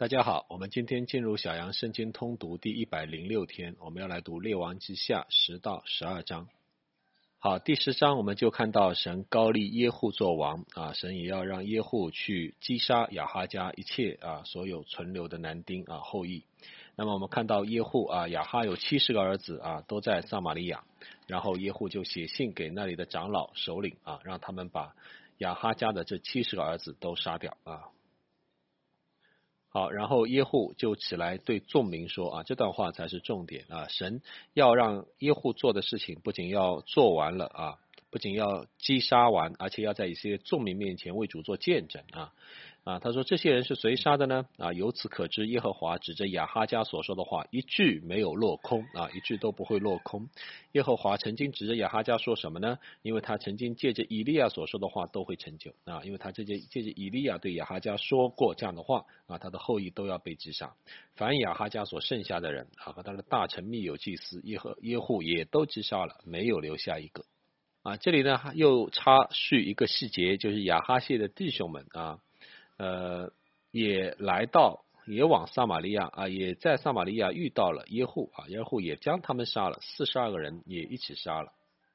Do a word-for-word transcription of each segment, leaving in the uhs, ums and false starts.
大家好，我们今天进入小杨圣经通读第一百零六天，我们要来读列王记下十到十二章。好，第十章我们就看到神高立耶户做王啊，神也要让耶户去击杀亚哈家一切啊所有存留的男丁啊后裔。那么我们看到耶户啊，亚哈有七十个儿子啊，都在撒玛利亚，然后耶户就写信给那里的长老首领啊，让他们把亚哈家的这七十个儿子都杀掉啊。好，然后耶户就起来对众民说啊，这段话才是重点啊！神要让耶户做的事情，不仅要做完了啊，不仅要击杀完，而且要在一些众民面前为主做见证啊啊！他说这些人是谁杀的呢？啊，由此可知，耶和华指着亚哈家所说的话，一句没有落空啊，一句都不会落空。耶和华曾经指着亚哈家说什么呢？因为他曾经借着以利亚所说的话都会成就啊，因为他借着借着以利亚对亚哈家说过这样的话啊，他的后裔都要被击杀。凡亚哈家所剩下的人啊，和他的大臣密友祭司耶和耶户也都击杀了，没有留下一个。啊，这里呢又插叙一个细节，就是亚哈谢的弟兄们啊，呃，也来到。也往撒玛利亚啊，也在撒玛利亚遇到了耶户啊，耶户也将他们杀了，四十二个人也一起杀了。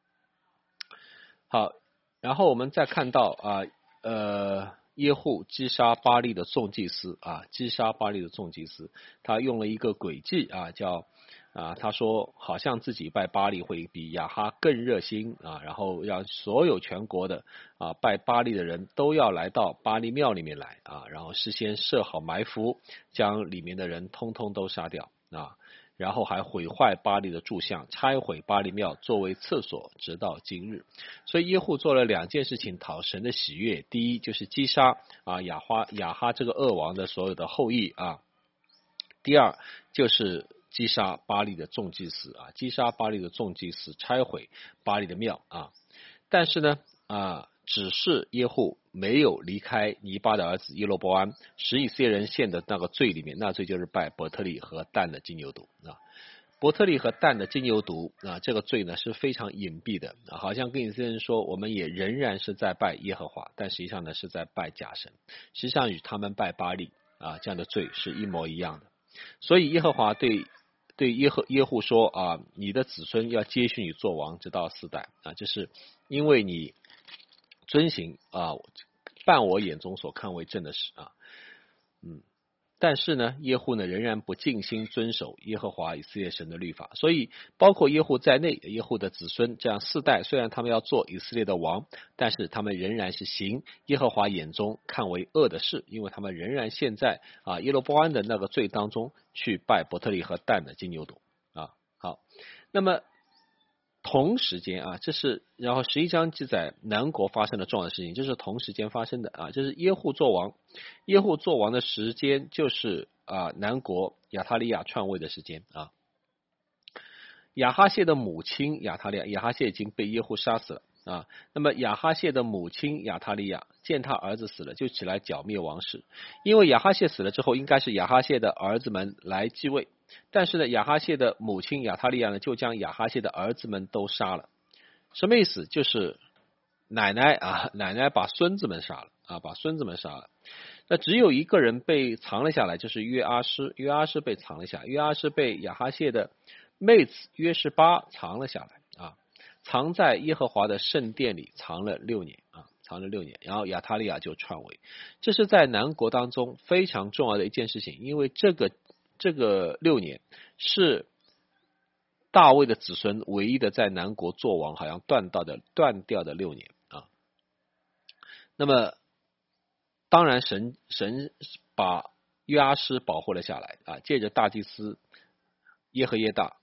好，然后我们再看到啊，呃，耶户击杀巴利的众祭司啊，击杀巴利的众祭司，他用了一个诡计啊，叫啊，他说好像自己拜巴利会比亚哈更热心啊，然后让所有全国的啊拜巴利的人都要来到巴利庙里面来啊，然后事先设好埋伏，将里面的人通通都杀掉啊。然后还毁坏巴利的柱像，拆毁巴利庙作为厕所，直到今日。所以耶户做了两件事情讨神的喜悦，第一就是击杀啊亚哈亚哈这个恶王的所有的后裔啊，第二就是击杀巴利的众祭司啊，击杀巴利的众祭司，拆毁巴利的庙啊。但是呢啊，只是耶户没有离开尼巴的儿子耶罗波安使以色列人陷的那个罪里面，那罪就是拜伯特利和但的金牛犊啊。伯特利和但的金牛犊啊，这个罪呢是非常隐蔽的啊，好像跟以色列人说，我们也仍然是在拜耶和华，但实际上呢是在拜假神，实际上与他们拜巴利啊这样的罪是一模一样的。所以耶和华对对耶和耶户说啊，你的子孙要接续你做王，直到四代啊，这是因为你遵行啊办我眼中所看为正的事啊，嗯。但是呢，耶户呢仍然不尽心遵守耶和华以色列神的律法，所以包括耶户在内，耶户的子孙这样四代，虽然他们要做以色列的王，但是他们仍然是行耶和华眼中看为恶的事，因为他们仍然陷在啊耶罗波安的那个罪当中，去拜伯特利和但的金牛犊啊。好，那么同时间啊，这是然后十一章记载南国发生的重要的事情，这是同时间发生的啊，这是耶户做王，耶户做王的时间就是啊南国亚他利亚篡位的时间啊。亚哈谢的母亲亚他利亚，亚哈谢已经被耶户杀死了啊。那么亚哈谢的母亲亚他利亚见他儿子死了，就起来剿灭王室，因为亚哈谢死了之后，应该是亚哈谢的儿子们来继位。但是呢，亚哈谢的母亲亚他利亚呢，就将亚哈谢的儿子们都杀了。什么意思？就是奶奶啊，奶奶把孙子们杀了啊，把孙子们杀了。那只有一个人被藏了下来，就是约阿施。约阿施被藏了下来，约阿施被亚哈谢的妹子约示巴藏了下来啊，藏在耶和华的圣殿里藏了六年啊，藏了六年。然后亚他利亚就篡位，这是在南国当中非常重要的一件事情，因为这个。这个六年是大卫的子孙唯一的在南国做王，好像断掉的断掉的六年啊。那么当然神神把约阿施保护了下来啊，借着大祭司耶和耶大，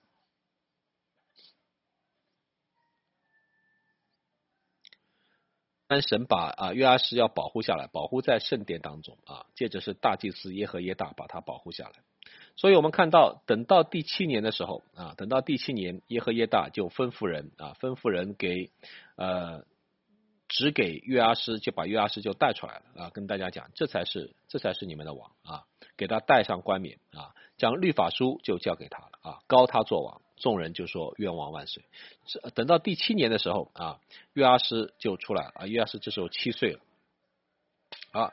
但神把啊约阿施要保护下来，保护在圣殿当中啊，借着是大祭司耶和耶大把他保护下来。所以我们看到，等到第七年的时候啊，等到第七年，耶和耶大就吩咐人啊，吩咐人给呃，只给约阿施，就把约阿施就带出来了啊，跟大家讲，这才是这才是你们的王啊，给他戴上冠冕啊，将律法书就交给他了啊，膏他做王，众人就说愿王万岁。等到第七年的时候啊，约阿施就出来了啊，约阿施这时候七岁了啊。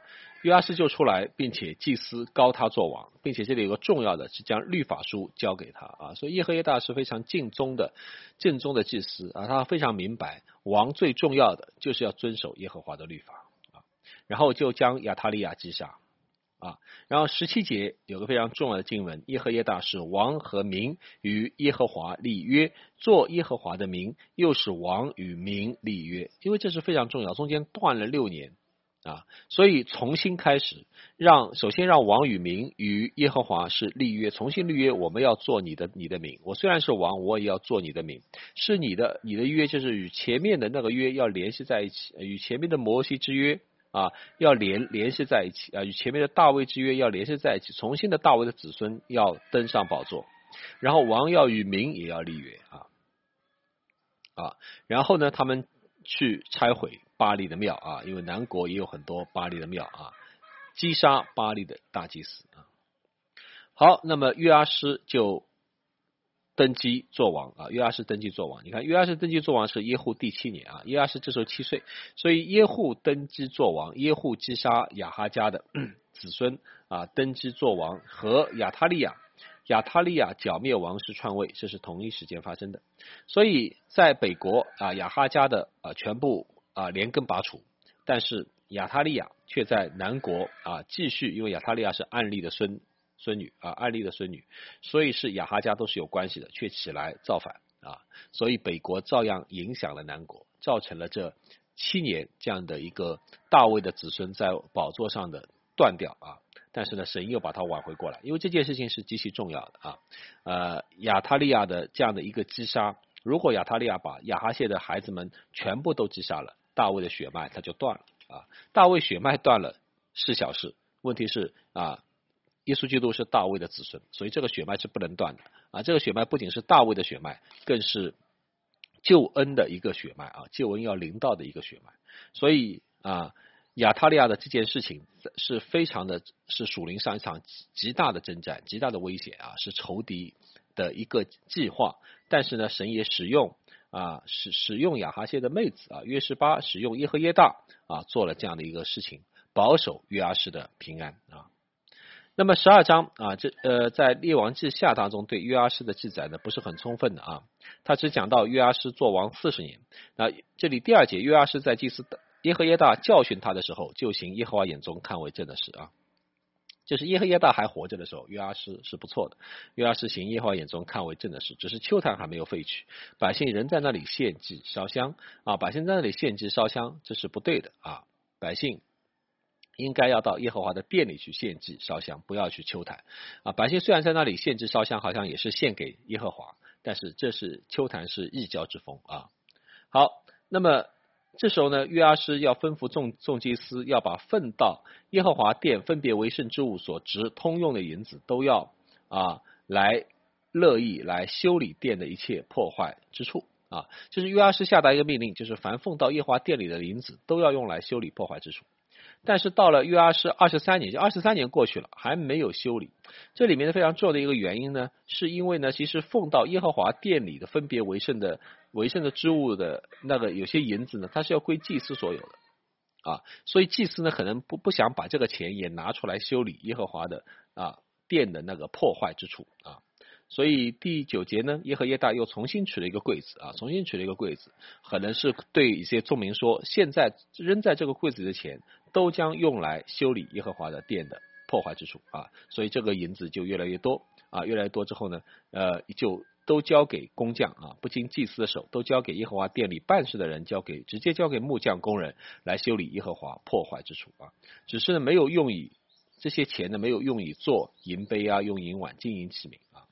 约阿施就出来，并且祭司高他做王，并且这里有个重要的是将律法书交给他啊，所以耶和耶大是非常敬宗的正宗的祭司啊，他非常明白王最重要的就是要遵守耶和华的律法啊，然后就将亚他利亚击杀啊，然后十七节有个非常重要的经文，耶和耶大使王和民与耶和华立约，做耶和华的民，又使王与民立约，因为这是非常重要，中间断了六年啊，所以重新开始，让首先让王与民与耶和华是立约，重新立约，我们要做你的你的民，我虽然是王，我也要做你的民，是你的你的约，就是与前面的那个约要联系在一起，与前面的摩西之约啊，要联联系在一起啊，与前面的大卫之约要联系在一起，重新的大卫的子孙要登上宝座，然后王要与民也要立约啊啊，然后呢，他们去拆毁巴黎的庙啊，因为南国也有很多巴黎的庙啊，击杀巴黎的大祭司啊。好，那么约阿施就登基做王啊，约阿施登基做王。你看，约阿施登基做王是耶户第七年啊，约阿施这时候七岁，所以耶户登基做王，耶户击杀亚哈家的子孙啊，登基做王和亚他利亚，亚他利亚剿灭王室篡位，这是同一时间发生的。所以在北国啊，亚哈家的啊全部啊连根拔除，但是亚他利亚却在南国啊继续，因为亚他利亚是暗利的孙。孙女啊，暗利的孙女，所以是亚哈家都是有关系的，却起来造反啊，所以北国照样影响了南国，造成了这七年这样的一个大卫的子孙在宝座上的断掉啊。但是呢，神又把它挽回过来，因为这件事情是极其重要的啊。呃，亚他利亚的这样的一个击杀，如果亚他利亚把亚哈谢的孩子们全部都击杀了，大卫的血脉他就断了啊。大卫血脉断了是小事，问题是啊。耶稣基督是大卫的子孙，所以这个血脉是不能断的啊！这个血脉不仅是大卫的血脉，更是救恩的一个血脉啊！救恩要临到的一个血脉，所以啊，亚他利亚的这件事情是非常的，是属灵上一场极大的征战，极大的危险啊！是仇敌的一个计划，但是呢，神也使用啊，使使用亚哈谢的妹子啊，约示巴使用耶和耶大啊，做了这样的一个事情，保守约阿施的平安啊。那么十二章啊，这呃在列王记下当中对约阿施的记载呢不是很充分的啊，他只讲到约阿施做王四十年。那这里第二节，约阿施在祭司耶和耶大教训他的时候，就行耶和华眼中看为正的事啊。就是耶和耶大还活着的时候，约阿施是不错的，约阿施行耶和华眼中看为正的事，只是丘坛还没有废去，百姓仍在那里献祭烧香啊，百姓在那里献祭烧香，这是不对的啊，百姓应该要到耶和华的殿里去献祭烧香，不要去丘坛啊。百姓虽然在那里献祭烧香，好像也是献给耶和华，但是这是丘坛是异教之风啊。好，那么这时候呢，约阿施要吩咐众众祭司要把奉到耶和华殿分别为圣之物所值通用的银子都要啊来乐意来修理殿的一切破坏之处啊。就是约阿施下达一个命令，就是凡奉到耶和华殿里的银子都要用来修理破坏之处。但是到了约阿施二十三年，就二十三年过去了，还没有修理。这里面的非常重要的一个原因呢，是因为呢，其实奉到耶和华殿里的分别为圣的为圣的之物的那个有些银子呢，它是要归祭司所有的啊，所以祭司呢可能不不想把这个钱也拿出来修理耶和华的啊殿的那个破坏之处啊。所以第九节呢，耶和耶大又重新取了一个柜子啊，重新取了一个柜子，可能是对一些众民说，现在扔在这个柜子的钱都将用来修理耶和华的殿的破坏之处啊，所以这个银子就越来越多啊，越来越多之后呢，呃，就都交给工匠啊，不经祭司的手，都交给耶和华殿里办事的人，交给直接交给木匠工人来修理耶和华破坏之处啊，只是呢没有用以这些钱呢没有用以做银杯啊，用银碗、金银器皿啊。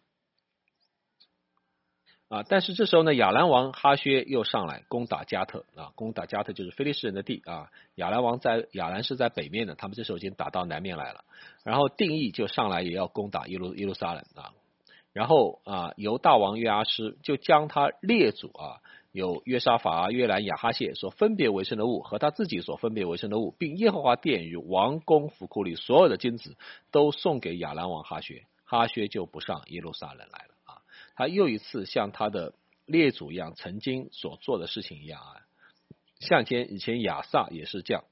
啊，但是这时候呢，亚兰王哈薛又上来攻打加特啊，攻打加特就是非利士人的地啊。亚兰王在亚兰是在北面的，他们这时候已经打到南面来了。然后定义就上来也要攻打耶路耶路撒冷啊。然后啊，犹大王约阿施就将他列祖啊，有约沙法啊、约兰、亚哈谢所分别为圣的物和他自己所分别为圣的物，并耶和华殿与王宫府库里所有的金子，都送给亚兰王哈薛，哈薛就不上耶路撒冷来了。他又一次像他的列祖一样，曾经所做的事情一样啊，像前以前亚撒也是这样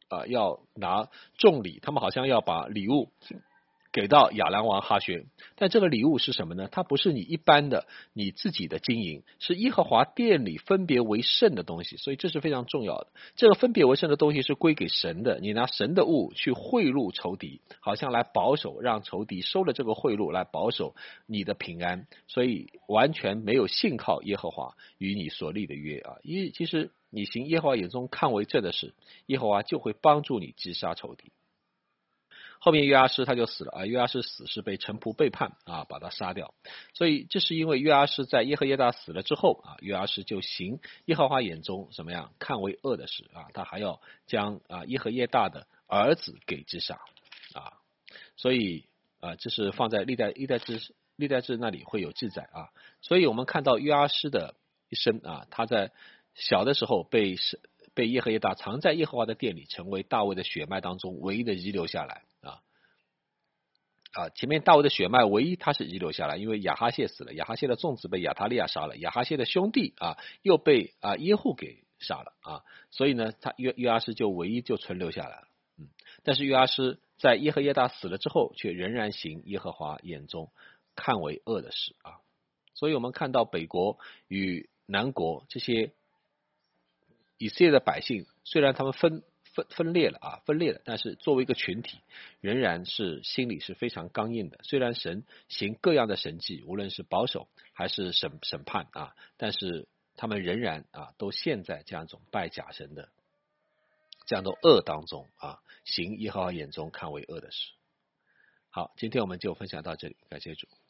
啊要拿重礼，他们好像要把礼物给到亚兰王哈薛，但这个礼物是什么呢？它不是你一般的你自己的金银，是耶和华殿里分别为圣的东西，所以这是非常重要的。这个分别为圣的东西是归给神的，你拿神的物去贿赂仇敌，好像来保守，让仇敌收了这个贿赂来保守你的平安，所以完全没有信靠耶和华与你所立的约啊！因其实你行耶和华眼中看为正的事，耶和华就会帮助你击杀仇敌。后面约阿施他就死了啊，约阿施死是被臣仆背叛啊，把他杀掉。所以这是因为约阿施在耶和耶大死了之后啊，约阿施就行耶和华眼中怎么样看为恶的事啊，他还要将啊耶和耶大的儿子给击杀啊，所以啊这是放在历代历代志历代志那里会有记载啊。所以我们看到约阿施的一生啊，他在小的时候被被耶和耶大藏在耶和华的殿里，成为大卫的血脉当中唯一的遗留下来啊啊！前面大卫的血脉唯一他是遗留下来，因为亚哈谢死了，亚哈谢的众子被亚他利亚杀了，亚哈谢的兄弟啊又被啊耶户给杀了啊，所以呢，他约约阿施就唯一就存留下来了。嗯，但是约阿施在耶和耶大死了之后，却仍然行耶和华眼中看为恶的事啊。所以我们看到北国与南国这些以色列的百姓，虽然他们分分分裂了啊，分裂了，但是作为一个群体，仍然是心里是非常刚硬的。虽然神行各样的神迹，无论是保守还是审审判啊，但是他们仍然啊，都陷在这样一种拜假神的这样的恶当中啊，行耶和华眼中看为恶的事。好，今天我们就分享到这里，感谢主。